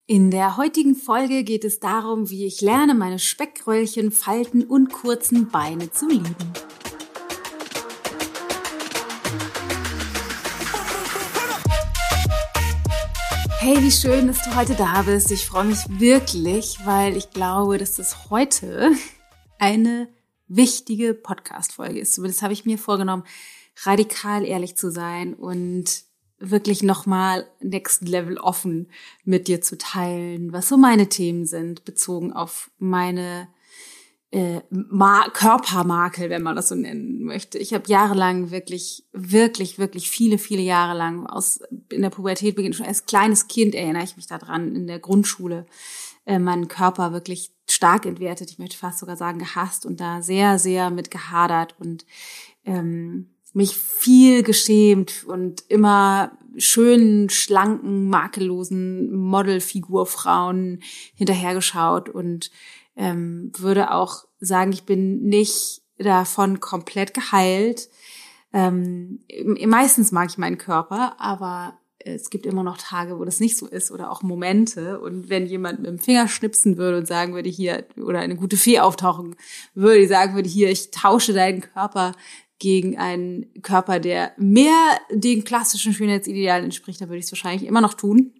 In der heutigen Folge geht es darum, wie ich lerne, meine Speckröllchen, Falten und kurzen Beine zu lieben. Hey, wie schön, dass du heute da bist. Ich freue mich wirklich, weil ich glaube, dass das heute eine wichtige Podcast-Folge ist. Zumindest habe ich mir vorgenommen, radikal ehrlich zu sein und wirklich nochmal next level offen mit dir zu teilen, was so meine Themen sind, bezogen auf meine Körpermakel, wenn man das so nennen möchte. Ich habe jahrelang wirklich viele Jahre lang in der Pubertät beginnt, schon als kleines Kind erinnere ich mich daran, in der Grundschule meinen Körper wirklich stark entwertet, ich möchte fast sogar sagen gehasst und da sehr, sehr mit gehadert und mich viel geschämt und immer schönen, schlanken, makellosen Modelfigurfrauen hinterhergeschaut und würde auch sagen, ich bin nicht davon komplett geheilt. Meistens mag ich meinen Körper, aber es gibt immer noch Tage, wo das nicht so ist oder auch Momente. Und wenn jemand mit dem Finger schnipsen würde und sagen würde, hier, oder eine gute Fee auftauchen würde, die sagen würde, hier, ich tausche deinen Körper gegen einen Körper, der mehr den klassischen Schönheitsidealen entspricht, dann würde ich es wahrscheinlich immer noch tun.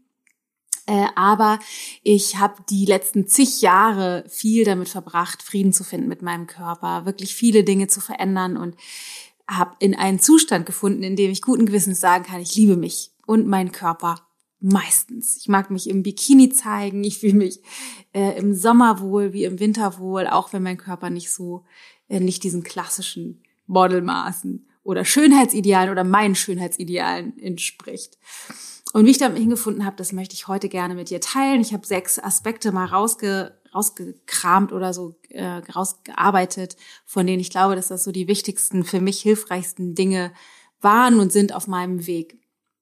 Aber ich habe die letzten zig Jahre viel damit verbracht, Frieden zu finden mit meinem Körper, wirklich viele Dinge zu verändern und habe in einen Zustand gefunden, in dem ich guten Gewissens sagen kann, ich liebe mich und meinen Körper meistens. Ich mag mich im Bikini zeigen, ich fühle mich im Sommer wohl wie im Winter wohl, auch wenn mein Körper nicht diesen klassischen Modelmaßen oder Schönheitsidealen oder meinen Schönheitsidealen entspricht. Und wie ich damit hingefunden habe, das möchte ich heute gerne mit dir teilen. Ich habe 6 Aspekte mal rausgekramt oder so rausgearbeitet, von denen ich glaube, dass das so die wichtigsten, für mich hilfreichsten Dinge waren und sind auf meinem Weg,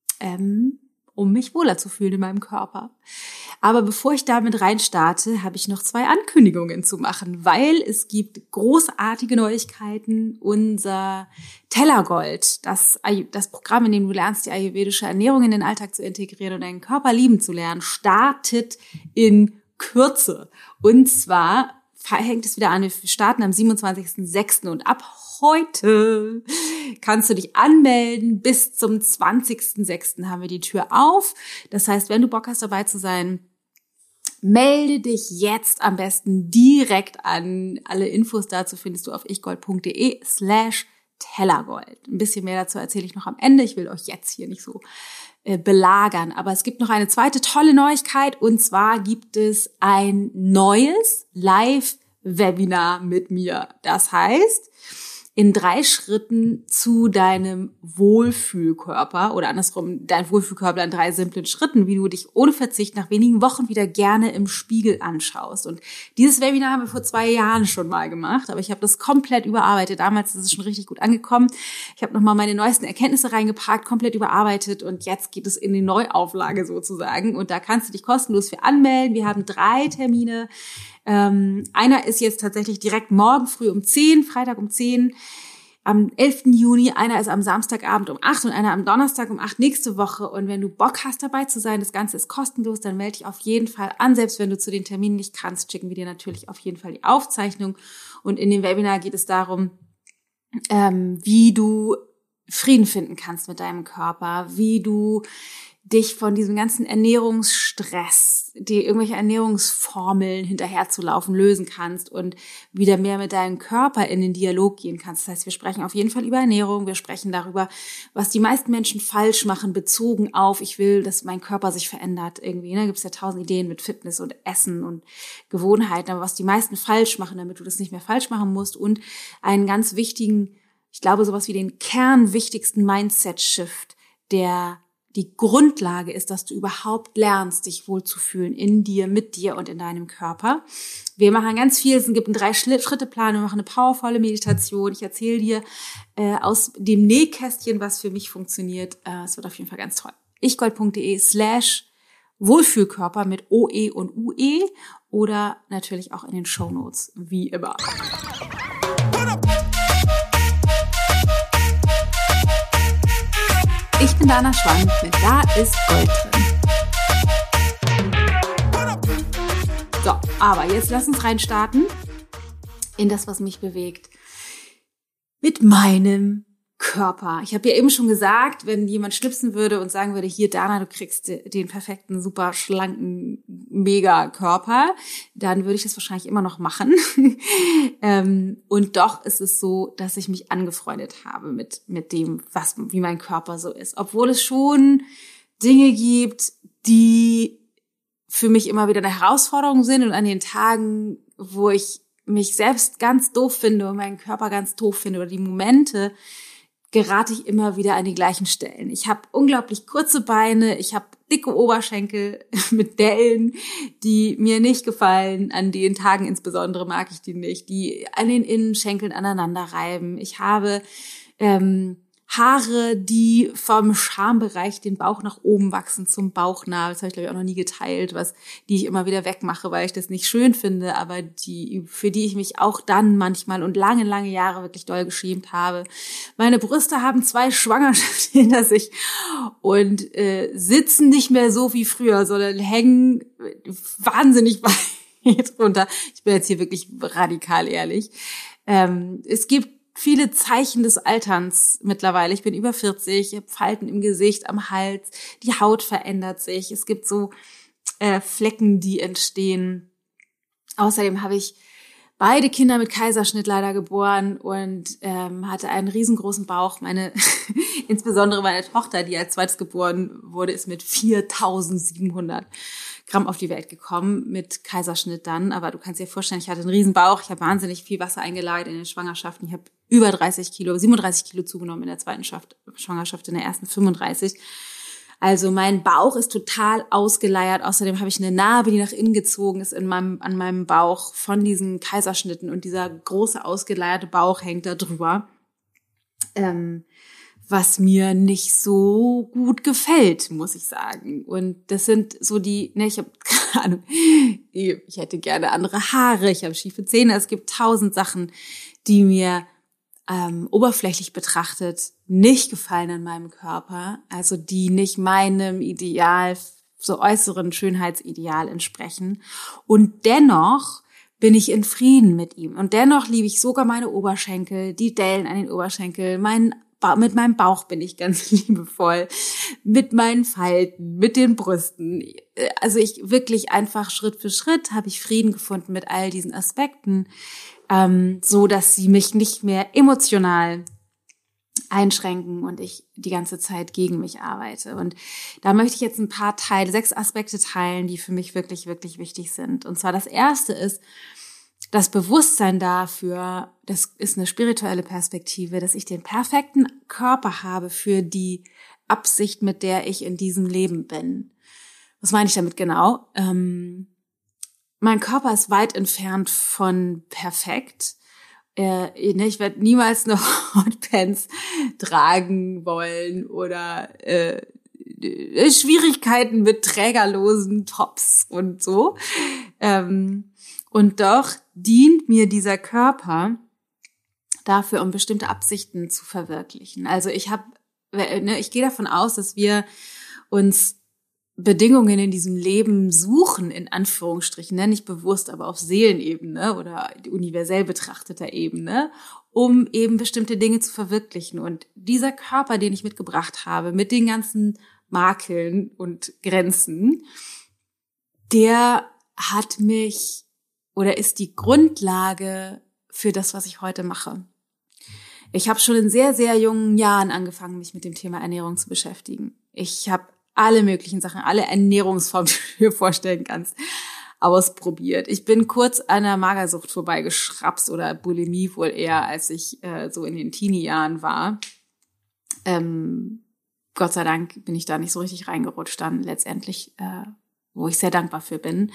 um mich wohler zu fühlen in meinem Körper. Aber bevor ich damit reinstarte, habe ich noch 2 Ankündigungen zu machen, weil es gibt großartige Neuigkeiten. Unser Tellergold, das Programm, in dem du lernst, die ayurvedische Ernährung in den Alltag zu integrieren und deinen Körper lieben zu lernen, startet in Kürze. Und zwar hängt es wieder an, wir starten am 27.06. und ab heute kannst du dich anmelden. Bis zum 20.06. haben wir die Tür auf. Das heißt, wenn du Bock hast, dabei zu sein, melde dich jetzt am besten direkt an. Alle Infos dazu findest du auf ichgold.de/Tellergold. Ein bisschen mehr dazu erzähle ich noch am Ende. Ich will euch jetzt hier nicht so belagern. Aber es gibt noch eine zweite tolle Neuigkeit und zwar gibt es ein neues Live-Webinar mit mir. Das heißt, in 3 Schritten zu deinem Wohlfühlkörper oder andersrum, dein Wohlfühlkörper in 3 simplen Schritten, wie du dich ohne Verzicht nach wenigen Wochen wieder gerne im Spiegel anschaust. Und dieses Webinar haben wir vor 2 Jahren schon mal gemacht, aber ich habe das komplett überarbeitet. Damals ist es schon richtig gut angekommen. Ich habe nochmal meine neuesten Erkenntnisse reingepackt, komplett überarbeitet und jetzt geht es in die Neuauflage sozusagen. Und da kannst du dich kostenlos für anmelden. Wir haben 3 Termine. Einer ist jetzt tatsächlich direkt morgen früh um 10, Freitag um 10, am 11. Juni. Einer ist am Samstagabend um 8 und einer am Donnerstag um 8 nächste Woche. Und wenn du Bock hast, dabei zu sein, das Ganze ist kostenlos, dann melde dich auf jeden Fall an. Selbst wenn du zu den Terminen nicht kannst, schicken wir dir natürlich auf jeden Fall die Aufzeichnung. Und in dem Webinar geht es darum, wie du Frieden finden kannst mit deinem Körper, wie du dich von diesem ganzen Ernährungsstress, die irgendwelche Ernährungsformeln hinterherzulaufen, lösen kannst und wieder mehr mit deinem Körper in den Dialog gehen kannst. Das heißt, wir sprechen auf jeden Fall über Ernährung, wir sprechen darüber, was die meisten Menschen falsch machen, bezogen auf, ich will, dass mein Körper sich verändert irgendwie. Da gibt es ja 1000 Ideen mit Fitness und Essen und Gewohnheiten, aber was die meisten falsch machen, damit du das nicht mehr falsch machen musst und einen ganz wichtigen, ich glaube, sowas wie den kernwichtigsten Mindset-Shift, der die Grundlage ist, dass du überhaupt lernst, dich wohlzufühlen in dir, mit dir und in deinem Körper. Wir machen ganz viel, es gibt einen 3-Schritte-Plan, wir machen eine powervolle Meditation. Ich erzähle dir aus dem Nähkästchen, was für mich funktioniert. Es wird auf jeden Fall ganz toll. ichgold.de/Wohlfühlkörper mit OE und UE oder natürlich auch in den Shownotes, wie immer. Ich bin Dana Schwank mit Da ist Gold drin. aber jetzt lass uns reinstarten in das, was mich bewegt. Mit meinem Körper. Ich habe ja eben schon gesagt, wenn jemand schnipsen würde und sagen würde, hier Dana, du kriegst den perfekten, super schlanken, mega Körper, dann würde ich das wahrscheinlich immer noch machen. Und doch ist es so, dass ich mich angefreundet habe mit dem, wie mein Körper so ist. Obwohl es schon Dinge gibt, die für mich immer wieder eine Herausforderung sind und an den Tagen, wo ich mich selbst ganz doof finde und meinen Körper ganz doof finde oder die Momente, gerate ich immer wieder an die gleichen Stellen. Ich habe unglaublich kurze Beine, ich habe dicke Oberschenkel mit Dellen, die mir nicht gefallen. An den Tagen insbesondere mag ich die nicht, die an den Innenschenkeln aneinander reiben. Ich habe Haare, die vom Schambereich den Bauch nach oben wachsen zum Bauchnabel. Das habe ich, glaube ich, auch noch nie geteilt, die ich immer wieder wegmache, weil ich das nicht schön finde, aber für die ich mich auch dann manchmal und lange, lange Jahre wirklich doll geschämt habe. Meine Brüste haben 2 Schwangerschaften hinter sich und sitzen nicht mehr so wie früher, sondern hängen wahnsinnig weit runter. Ich bin jetzt hier wirklich radikal ehrlich. Es gibt viele Zeichen des Alterns mittlerweile. Ich bin über 40, ich habe Falten im Gesicht, am Hals, die Haut verändert sich. Es gibt so Flecken, die entstehen. Außerdem habe ich beide Kinder mit Kaiserschnitt leider geboren und hatte einen riesengroßen Bauch. Insbesondere meine Tochter, die als zweites geboren wurde, ist mit 4.700 Gramm auf die Welt gekommen, mit Kaiserschnitt dann. Aber du kannst dir vorstellen, ich hatte einen riesen Bauch, ich habe wahnsinnig viel Wasser eingelagert in den Schwangerschaften. Ich habe über 37 Kilo zugenommen in der zweiten Schwangerschaft, in der ersten 35. Also mein Bauch ist total ausgeleiert. Außerdem habe ich eine Narbe, die nach innen gezogen ist an meinem Bauch von diesen Kaiserschnitten und dieser große ausgeleierte Bauch hängt da drüber. Was mir nicht so gut gefällt, muss ich sagen. Und das sind so ich habe keine Ahnung, ich hätte gerne andere Haare, ich habe schiefe Zähne. Es gibt 1000 Sachen, die mir oberflächlich betrachtet nicht gefallen an meinem Körper, also die nicht meinem Ideal, so äußeren Schönheitsideal entsprechen. Und dennoch bin ich in Frieden mit ihm. Und dennoch liebe ich sogar meine Oberschenkel, die Dellen an den Oberschenkeln, mit meinem Bauch bin ich ganz liebevoll, mit meinen Falten, mit den Brüsten. Also ich wirklich einfach Schritt für Schritt habe ich Frieden gefunden mit all diesen Aspekten, so dass sie mich nicht mehr emotional einschränken und ich die ganze Zeit gegen mich arbeite. Und da möchte ich jetzt 6 Aspekte teilen, die für mich wirklich, wirklich wichtig sind. Und zwar das erste ist, das Bewusstsein dafür, das ist eine spirituelle Perspektive, dass ich den perfekten Körper habe für die Absicht, mit der ich in diesem Leben bin. Was meine ich damit genau? Mein Körper ist weit entfernt von perfekt. Ich werde niemals eine Hotpants tragen wollen oder Schwierigkeiten mit trägerlosen Tops und so. Und doch dient mir dieser Körper dafür, um bestimmte Absichten zu verwirklichen. Also ich gehe davon aus, dass wir uns Bedingungen in diesem Leben suchen, in Anführungsstrichen, nicht bewusst, aber auf Seelenebene oder universell betrachteter Ebene, um eben bestimmte Dinge zu verwirklichen. Und dieser Körper, den ich mitgebracht habe, mit den ganzen Makeln und Grenzen, der hat mich oder ist die Grundlage für das, was ich heute mache. Ich habe schon in sehr, sehr jungen Jahren angefangen, mich mit dem Thema Ernährung zu beschäftigen. Ich habe alle möglichen Sachen, alle Ernährungsformen, die du dir vorstellen kannst, ausprobiert. Ich bin kurz an der Magersucht vorbeigeschrapst oder Bulimie wohl eher, als ich so in den Teenie-Jahren war. Gott sei Dank bin ich da nicht so richtig reingerutscht dann letztendlich, wo ich sehr dankbar für bin.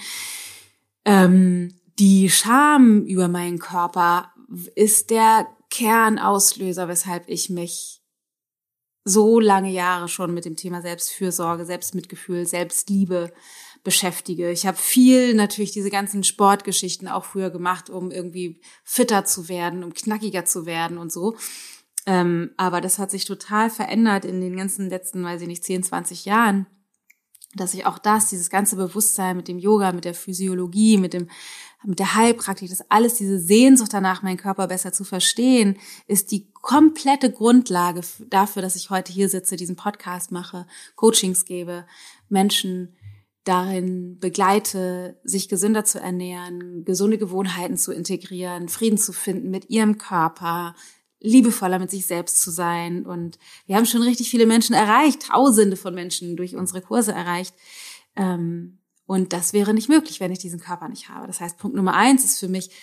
Die Scham über meinen Körper ist der Kernauslöser, weshalb ich mich so lange Jahre schon mit dem Thema Selbstfürsorge, Selbstmitgefühl, Selbstliebe beschäftige. Ich habe viel natürlich diese ganzen Sportgeschichten auch früher gemacht, um irgendwie fitter zu werden, um knackiger zu werden und so. Aber das hat sich total verändert in den ganzen letzten, 10, 20 Jahren, dass ich auch dieses ganze Bewusstsein mit dem Yoga, mit der Physiologie, mit der Heilpraktik, das alles, diese Sehnsucht danach, meinen Körper besser zu verstehen, ist die komplette Grundlage dafür, dass ich heute hier sitze, diesen Podcast mache, Coachings gebe, Menschen darin begleite, sich gesünder zu ernähren, gesunde Gewohnheiten zu integrieren, Frieden zu finden mit ihrem Körper, liebevoller mit sich selbst zu sein. Und wir haben schon richtig viele Menschen erreicht, Tausende von Menschen durch unsere Kurse erreicht. Und das wäre nicht möglich, wenn ich diesen Körper nicht habe. Das heißt, Punkt Nummer 1 ist für mich,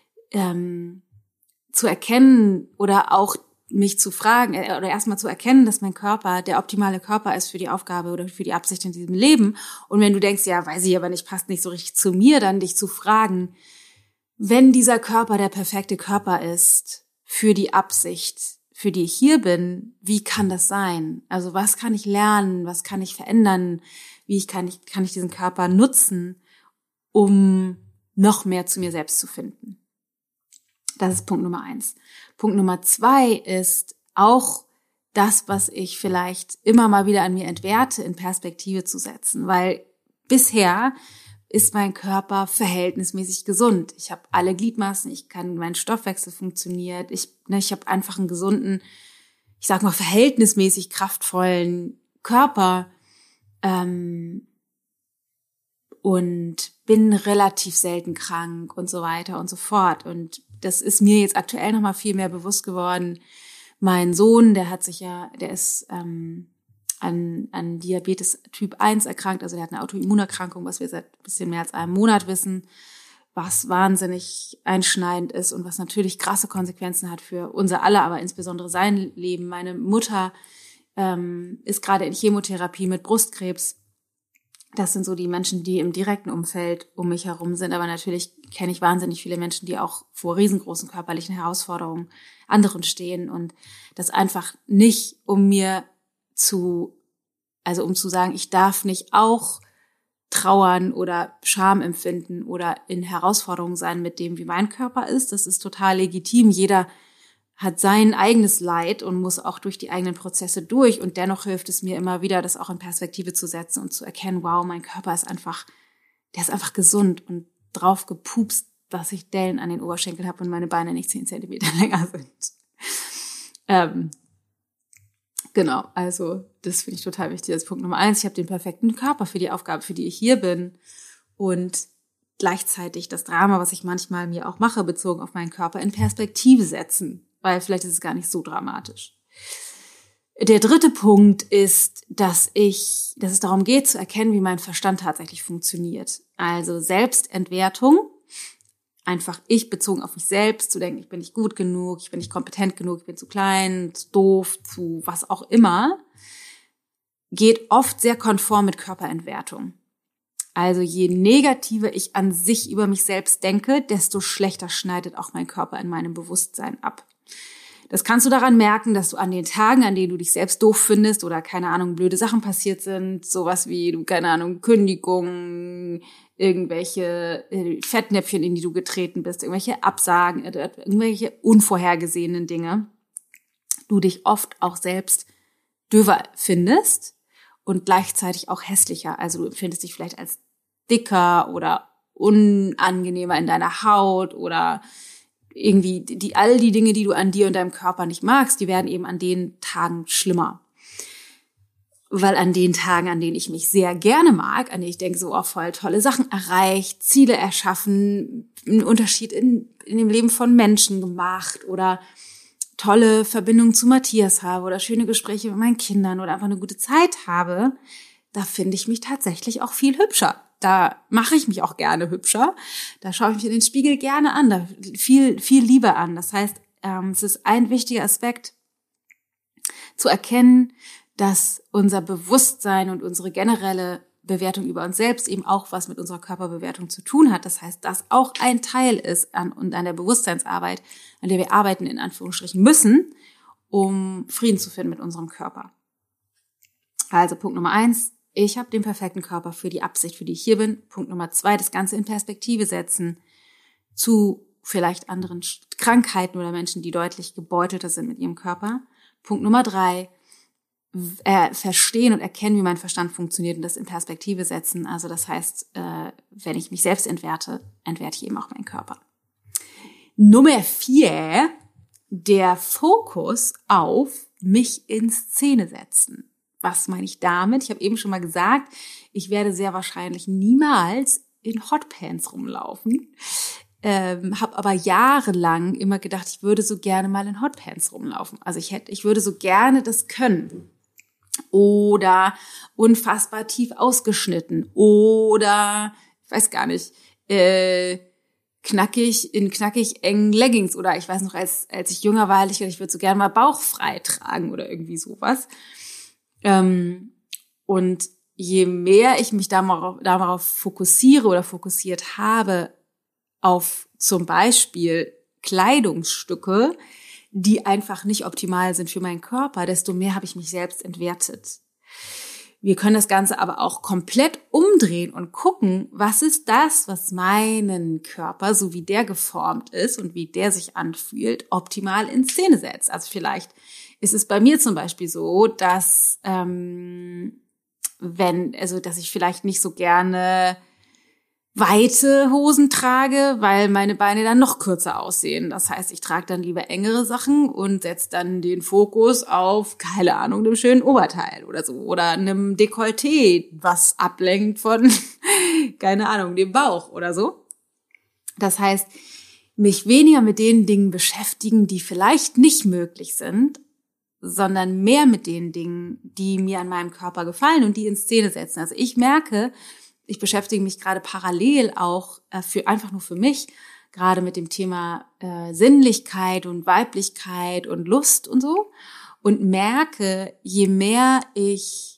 zu erkennen oder auch mich zu fragen oder erstmal zu erkennen, dass mein Körper der optimale Körper ist für die Aufgabe oder für die Absicht in diesem Leben. Und wenn du denkst, ja, weiß ich aber nicht, passt nicht so richtig zu mir, dann dich zu fragen, wenn dieser Körper der perfekte Körper ist für die Absicht, für die ich hier bin, wie kann das sein? Also was kann ich lernen? Was kann ich verändern? Kann ich diesen Körper nutzen, um noch mehr zu mir selbst zu finden? Das ist Punkt Nummer 1. Punkt Nummer 2 ist auch das, was ich vielleicht immer mal wieder an mir entwerte, in Perspektive zu setzen, weil bisher ist mein Körper verhältnismäßig gesund. Ich habe alle Gliedmaßen, mein Stoffwechsel funktioniert, ich habe einfach einen gesunden, ich sag mal verhältnismäßig kraftvollen Körper und bin relativ selten krank und so weiter und so fort. Und das ist mir jetzt aktuell noch mal viel mehr bewusst geworden. Mein Sohn, der ist an Diabetes Typ 1 erkrankt, also der hat eine Autoimmunerkrankung, was wir seit ein bisschen mehr als einem Monat wissen, was wahnsinnig einschneidend ist und was natürlich krasse Konsequenzen hat für unser aller, aber insbesondere sein Leben. Meine Mutter ist gerade in Chemotherapie mit Brustkrebs. Das sind so die Menschen, die im direkten Umfeld um mich herum sind, aber natürlich kenne ich wahnsinnig viele Menschen, die auch vor riesengroßen körperlichen Herausforderungen anderen stehen und das einfach nicht, um zu sagen, ich darf nicht auch trauern oder Scham empfinden oder in Herausforderungen sein mit dem, wie mein Körper ist. Das ist total legitim. Jeder hat sein eigenes Leid und muss auch durch die eigenen Prozesse durch. Und dennoch hilft es mir immer wieder, das auch in Perspektive zu setzen und zu erkennen, wow, mein Körper ist einfach gesund und drauf gepupst, dass ich Dellen an den Oberschenkeln habe und meine Beine nicht 10 Zentimeter länger sind. Genau, also das finde ich total wichtig. Das ist Punkt Nummer 1. Ich habe den perfekten Körper für die Aufgabe, für die ich hier bin. Und gleichzeitig das Drama, was ich manchmal mir auch mache, bezogen auf meinen Körper, in Perspektive setzen. Weil vielleicht ist es gar nicht so dramatisch. Der dritte Punkt ist, dass es darum geht, zu erkennen, wie mein Verstand tatsächlich funktioniert. Also Selbstentwertung. Einfach ich bezogen auf mich selbst, zu denken, ich bin nicht gut genug, ich bin nicht kompetent genug, ich bin zu klein, zu doof, zu was auch immer, geht oft sehr konform mit Körperentwertung. Also je negativer ich an sich über mich selbst denke, desto schlechter schneidet auch mein Körper in meinem Bewusstsein ab. Das kannst du daran merken, dass du an den Tagen, an denen du dich selbst doof findest oder, keine Ahnung, blöde Sachen passiert sind, sowas wie, keine Ahnung, Kündigung, irgendwelche Fettnäpfchen, in die du getreten bist, irgendwelche Absagen, irgendwelche unvorhergesehenen Dinge, du dich oft auch selbst döver findest und gleichzeitig auch hässlicher. Also du empfindest dich vielleicht als dicker oder unangenehmer in deiner Haut oder irgendwie all die Dinge, die du an dir und deinem Körper nicht magst, die werden eben an den Tagen schlimmer. Weil an den Tagen, an denen ich mich sehr gerne mag, an denen ich denke, so, oh, voll tolle Sachen erreicht, Ziele erschaffen, einen Unterschied in dem Leben von Menschen gemacht oder tolle Verbindungen zu Matthias habe oder schöne Gespräche mit meinen Kindern oder einfach eine gute Zeit habe, da finde ich mich tatsächlich auch viel hübscher. Da mache ich mich auch gerne hübscher. Da schaue ich mich in den Spiegel gerne an, da viel, viel lieber an. Das heißt, es ist ein wichtiger Aspekt, zu erkennen, dass unser Bewusstsein und unsere generelle Bewertung über uns selbst eben auch was mit unserer Körperbewertung zu tun hat. Das heißt, das auch ein Teil ist an der Bewusstseinsarbeit, an der wir arbeiten, in Anführungsstrichen müssen, um Frieden zu finden mit unserem Körper. Also Punkt Nummer 1, ich habe den perfekten Körper für die Absicht, für die ich hier bin. Punkt Nummer 2, das Ganze in Perspektive setzen zu vielleicht anderen Krankheiten oder Menschen, die deutlich gebeutelter sind mit ihrem Körper. Punkt Nummer 3, verstehen und erkennen, wie mein Verstand funktioniert und das in Perspektive setzen. Also das heißt, wenn ich mich selbst entwerte ich eben auch meinen Körper. Nummer 4, der Fokus auf mich in Szene setzen. Was meine ich damit? Ich habe eben schon mal gesagt, ich werde sehr wahrscheinlich niemals in Hotpants rumlaufen. Habe aber jahrelang immer gedacht, ich würde so gerne mal in Hotpants rumlaufen. Also ich würde so gerne das können. Oder unfassbar tief ausgeschnitten. Oder, ich weiß gar nicht, knackig engen Leggings. Oder ich weiß noch, als ich jünger war, ich würde so gerne mal bauchfrei tragen oder irgendwie sowas. Und je mehr ich mich darauf fokussiere oder fokussiert habe, auf zum Beispiel Kleidungsstücke, die einfach nicht optimal sind für meinen Körper, desto mehr habe ich mich selbst entwertet. Wir können das Ganze aber auch komplett umdrehen und gucken, was ist das, was meinen Körper, so wie der geformt ist und wie der sich anfühlt, optimal in Szene setzt. Also vielleicht ist es bei mir zum Beispiel so, dass dass ich vielleicht nicht so gerne weite Hosen trage, weil meine Beine dann noch kürzer aussehen. Das heißt, ich trage dann lieber engere Sachen und setze dann den Fokus auf, keine Ahnung, einem schönen Oberteil oder so. Oder einem Dekolleté, was ablenkt von, keine Ahnung, dem Bauch oder so. Das heißt, mich weniger mit den Dingen beschäftigen, die vielleicht nicht möglich sind, sondern mehr mit den Dingen, die mir an meinem Körper gefallen und die in Szene setzen. Also ich merke, ich beschäftige mich gerade parallel auch einfach nur für mich, gerade mit dem Thema Sinnlichkeit und Weiblichkeit und Lust und so, und merke, je mehr ich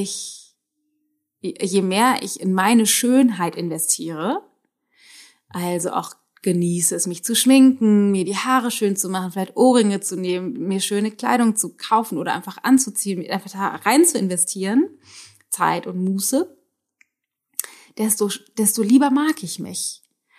in meine Schönheit investiere, also auch genieße es, mich zu schminken, mir die Haare schön zu machen, vielleicht Ohrringe zu nehmen, mir schöne Kleidung zu kaufen oder einfach anzuziehen, einfach da rein zu investieren, Zeit und Muße, desto lieber mag ich mich.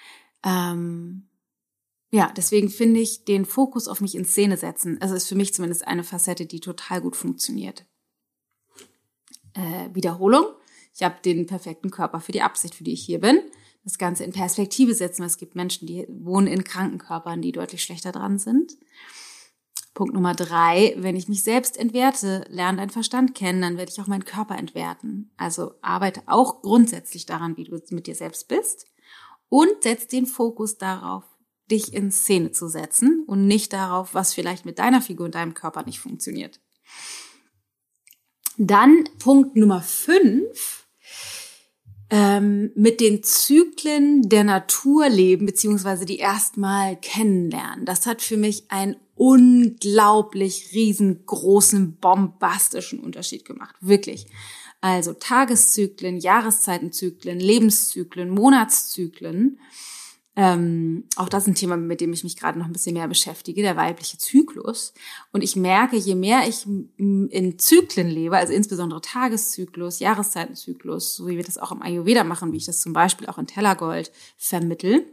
Deswegen finde ich den Fokus auf mich in Szene setzen, also ist für mich zumindest eine Facette, die total gut funktioniert. Wiederholung. Ich habe den perfekten Körper für die Absicht, für die ich hier bin. Das Ganze in Perspektive setzen. Es gibt Menschen, die wohnen in kranken Körpern, die deutlich schlechter dran sind. Punkt Nummer 3, wenn ich mich selbst entwerte, lerne deinen Verstand kennen, dann werde ich auch meinen Körper entwerten. Also arbeite auch grundsätzlich daran, wie du mit dir selbst bist, und setz den Fokus darauf, dich in Szene zu setzen und nicht darauf, was vielleicht mit deiner Figur und deinem Körper nicht funktioniert. Dann Punkt Nummer 5, mit den Zyklen der Natur leben, beziehungsweise die erstmal kennenlernen. Das hat für mich einen unglaublich riesengroßen, bombastischen Unterschied gemacht. Wirklich. Also Tageszyklen, Jahreszeitenzyklen, Lebenszyklen, Monatszyklen. Auch das ist ein Thema, mit dem ich mich gerade noch ein bisschen mehr beschäftige, der weibliche Zyklus. Und ich merke, je mehr ich in Zyklen lebe, also insbesondere Tageszyklus, Jahreszeitenzyklus, so wie wir das auch im Ayurveda machen, wie ich das zum Beispiel auch in Tellergold vermittel,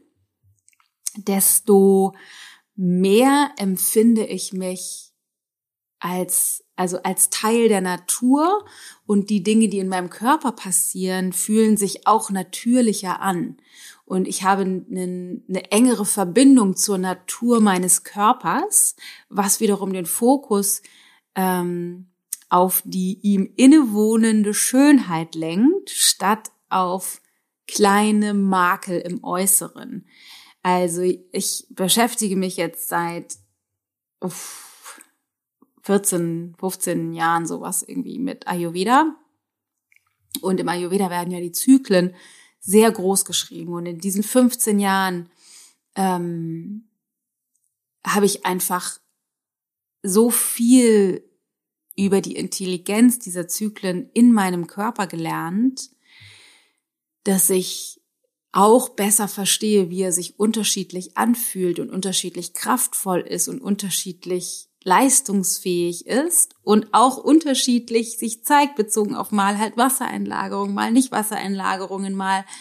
desto mehr empfinde ich mich als Teil der Natur, und die Dinge, die in meinem Körper passieren, fühlen sich auch natürlicher an. Und ich habe eine engere Verbindung zur Natur meines Körpers, was wiederum den Fokus auf die ihm innewohnende Schönheit lenkt, statt auf kleine Makel im Äußeren. Also ich beschäftige mich jetzt seit 14, 15 Jahren sowas irgendwie mit Ayurveda. Und im Ayurveda werden ja die Zyklen sehr groß geschrieben. Und in diesen 15 Jahren habe ich einfach so viel über die Intelligenz dieser Zyklen in meinem Körper gelernt, dass ich auch besser verstehe, wie er sich unterschiedlich anfühlt und unterschiedlich kraftvoll ist und unterschiedlich leistungsfähig ist und auch unterschiedlich sich zeigt, bezogen auf mal halt Wassereinlagerungen, mal nicht Wassereinlagerungen, mal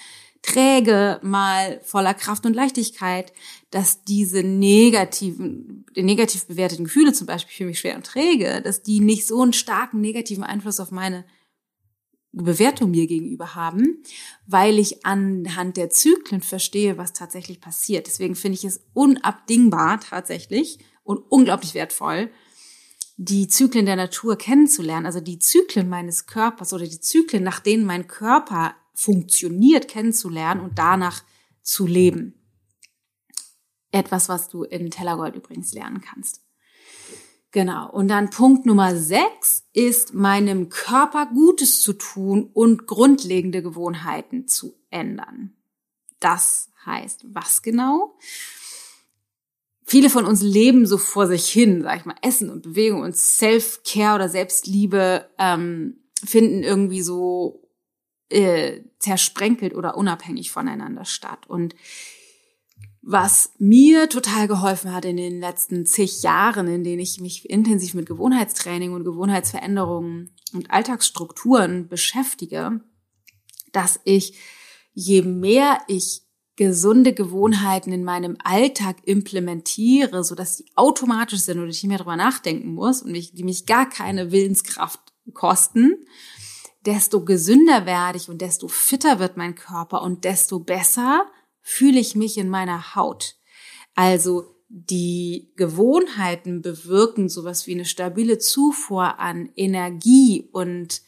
träge, mal voller Kraft und Leichtigkeit, dass diese negativ bewerteten Gefühle, zum Beispiel für mich schwer und träge, dass die nicht so einen starken negativen Einfluss auf meine Bewertung mir gegenüber haben, weil ich anhand der Zyklen verstehe, was tatsächlich passiert. Deswegen finde ich es unabdingbar tatsächlich und unglaublich wertvoll, die Zyklen der Natur kennenzulernen, also die Zyklen meines Körpers oder die Zyklen, nach denen mein Körper funktioniert, kennenzulernen und danach zu leben. Etwas, was du in Tellergold übrigens lernen kannst. Genau. Und dann Punkt Nummer 6 ist, meinem Körper Gutes zu tun und grundlegende Gewohnheiten zu ändern. Das heißt, was genau? Viele von uns leben so vor sich hin, sag ich mal, Essen und Bewegung und Self-Care oder Selbstliebe finden irgendwie so zersprenkelt oder unabhängig voneinander statt. Und was mir total geholfen hat in den letzten zig Jahren, in denen ich mich intensiv mit Gewohnheitstraining und Gewohnheitsveränderungen und Alltagsstrukturen beschäftige, dass ich, je mehr ich gesunde Gewohnheiten in meinem Alltag implementiere, sodass die automatisch sind und ich nicht mehr drüber nachdenken muss und die mich gar keine Willenskraft kosten, desto gesünder werde ich und desto fitter wird mein Körper und desto besser fühle ich mich in meiner Haut. Also die Gewohnheiten bewirken sowas wie eine stabile Zufuhr an Energie und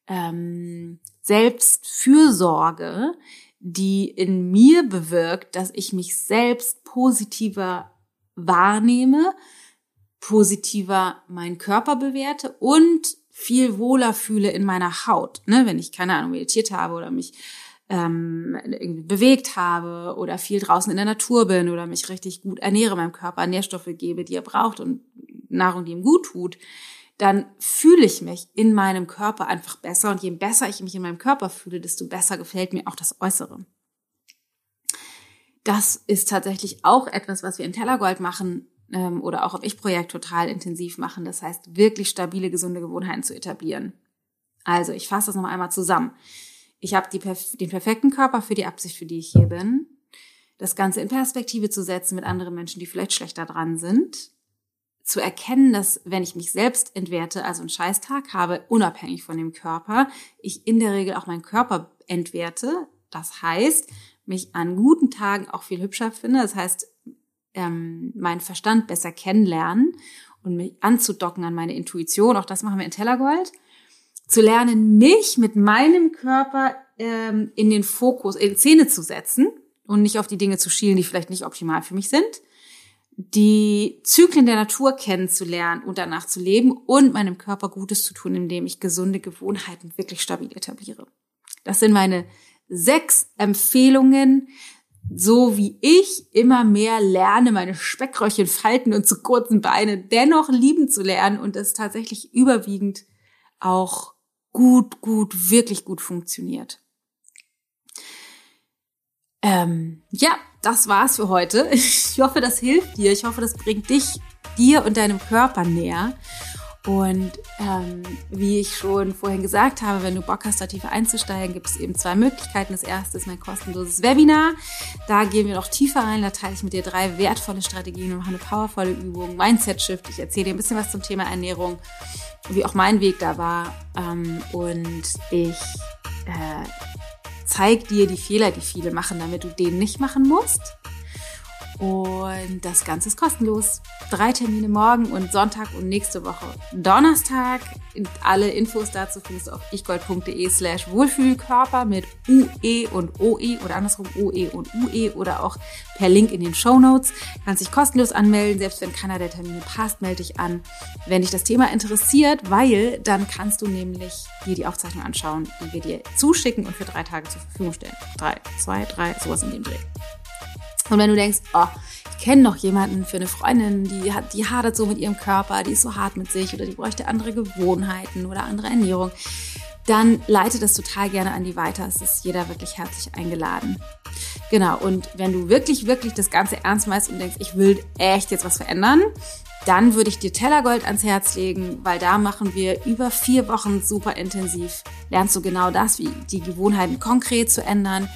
Selbstfürsorge, die in mir bewirkt, dass ich mich selbst positiver wahrnehme, positiver meinen Körper bewerte und viel wohler fühle in meiner Haut. Ne? Wenn ich, keine Ahnung, meditiert habe oder mich irgendwie bewegt habe oder viel draußen in der Natur bin oder mich richtig gut ernähre, meinem Körper Nährstoffe gebe, die er braucht und Nahrung, die ihm gut tut, dann fühle ich mich in meinem Körper einfach besser. Und je besser ich mich in meinem Körper fühle, desto besser gefällt mir auch das Äußere. Das ist tatsächlich auch etwas, was wir in Tellergold machen oder auch im Ich-Projekt total intensiv machen. Das heißt, wirklich stabile, gesunde Gewohnheiten zu etablieren. Also, ich fasse das noch einmal zusammen. Ich habe den perfekten Körper für die Absicht, für die ich hier bin. Das Ganze in Perspektive zu setzen mit anderen Menschen, die vielleicht schlechter dran sind. Zu erkennen, dass wenn ich mich selbst entwerte, also einen Scheißtag habe, unabhängig von dem Körper, ich in der Regel auch meinen Körper entwerte. Das heißt, mich an guten Tagen auch viel hübscher finde. Das heißt, meinen Verstand besser kennenlernen und mich anzudocken an meine Intuition. Auch das machen wir in Tellergold. Zu lernen, mich mit meinem Körper in den Fokus, in Szene zu setzen und nicht auf die Dinge zu schielen, die vielleicht nicht optimal für mich sind. Die Zyklen der Natur kennenzulernen und danach zu leben und meinem Körper Gutes zu tun, indem ich gesunde Gewohnheiten wirklich stabil etabliere. Das sind meine 6 Empfehlungen, so wie ich immer mehr lerne, meine Speckröllchen falten und zu kurzen Beine dennoch lieben zu lernen und das tatsächlich überwiegend auch wirklich gut funktioniert. Ja, das war's für heute. Ich hoffe, das hilft dir. Ich hoffe, das bringt dir und deinem Körper näher. Und wie ich schon vorhin gesagt habe, wenn du Bock hast, da tiefer einzusteigen, gibt es eben 2 Möglichkeiten. Das erste ist mein kostenloses Webinar. Da gehen wir noch tiefer rein. Da teile ich mit dir 3 wertvolle Strategien. Wir machen eine powervolle Übung, Mindset-Shift. Ich erzähle dir ein bisschen was zum Thema Ernährung, wie auch mein Weg da war. Und ich zeige dir die Fehler, die viele machen, damit du den nicht machen musst. Und das Ganze ist kostenlos. 3 Termine morgen und Sonntag und nächste Woche Donnerstag. Alle Infos dazu findest du auf ichgold.de/Wohlfühlkörper mit UE und OE oder andersrum OE und UE oder auch per Link in den Shownotes. Kannst dich kostenlos anmelden, selbst wenn keiner der Termine passt, melde dich an, wenn dich das Thema interessiert, weil dann kannst du nämlich dir die Aufzeichnung anschauen, die wir dir zuschicken und für 3 Tage zur Verfügung stellen. 3, sowas in dem Dreh. Und wenn du denkst, oh, ich kenne noch jemanden für eine Freundin, die hadert so mit ihrem Körper, die ist so hart mit sich oder die bräuchte andere Gewohnheiten oder andere Ernährung, dann leite das total gerne an die weiter. Es ist jeder wirklich herzlich eingeladen. Genau, und wenn du wirklich das Ganze ernst meinst und denkst, ich will echt jetzt was verändern, dann würde ich dir Tellergold ans Herz legen, weil da machen wir über 4 Wochen super intensiv. Lernst du genau das, wie die Gewohnheiten konkret zu ändern,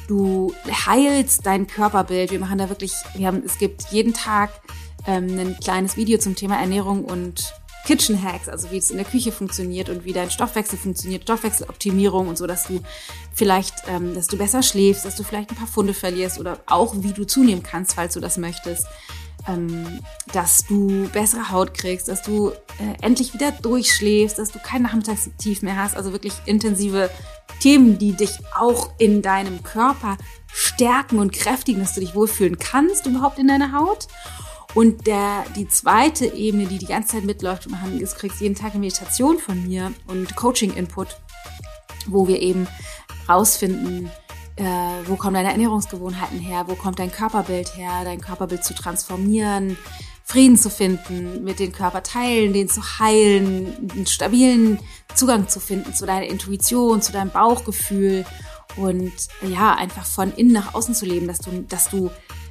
Du heilst dein Körperbild. Es gibt jeden Tag ein kleines Video zum Thema Ernährung und Kitchen Hacks, also wie es in der Küche funktioniert und wie dein Stoffwechsel funktioniert, Stoffwechseloptimierung und so, dass du vielleicht, dass du besser schläfst, dass du vielleicht ein paar Pfunde verlierst oder auch wie du zunehmen kannst, falls du das möchtest, dass du bessere Haut kriegst, dass du endlich wieder durchschläfst, dass du kein Nachmittagstief mehr hast, also wirklich intensive Themen, die dich auch in deinem Körper stärken und kräftigen, dass du dich wohlfühlen kannst überhaupt in deiner Haut. Und die zweite Ebene, die ganze Zeit mitläuft, du kriegst jeden Tag eine Meditation von mir und Coaching-Input, wo wir eben rausfinden, wo kommen deine Ernährungsgewohnheiten her, wo kommt dein Körperbild her, dein Körperbild zu transformieren, Frieden zu finden mit den Körperteilen, den zu heilen, einen stabilen Zugang zu finden zu deiner Intuition, zu deinem Bauchgefühl und ja, einfach von innen nach außen zu leben, dass du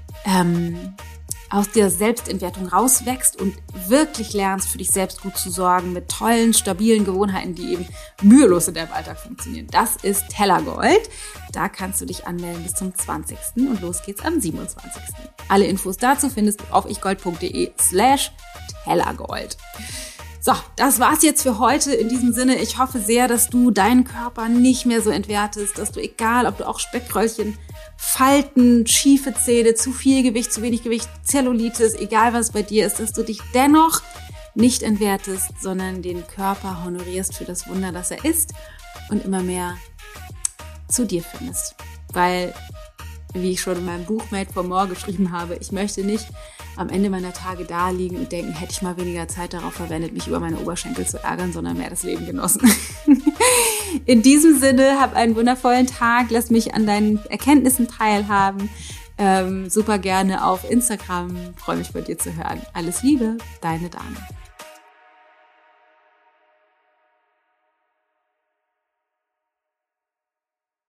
aus der Selbstentwertung rauswächst und wirklich lernst, für dich selbst gut zu sorgen mit tollen, stabilen Gewohnheiten, die eben mühelos in deinem Alltag funktionieren. Das ist Tellergold. Da kannst du dich anmelden bis zum 20. und los geht's am 27. Alle Infos dazu findest du auf ichgold.de/Tellergold. So, das war's jetzt für heute. In diesem Sinne, ich hoffe sehr, dass du deinen Körper nicht mehr so entwertest, dass du, egal ob du auch Speckröllchen, Falten, schiefe Zähne, zu viel Gewicht, zu wenig Gewicht, Zellulitis, egal was bei dir ist, dass du dich dennoch nicht entwertest, sondern den Körper honorierst für das Wunder, das er ist und immer mehr zu dir findest. Weil, wie ich schon in meinem Buch Made for More geschrieben habe, ich möchte nicht am Ende meiner Tage da liegen und denken, hätte ich mal weniger Zeit darauf verwendet, mich über meine Oberschenkel zu ärgern, sondern mehr das Leben genossen. In diesem Sinne, hab einen wundervollen Tag, lass mich an deinen Erkenntnissen teilhaben. Super gerne auf Instagram, freue mich von dir zu hören. Alles Liebe, deine Dana.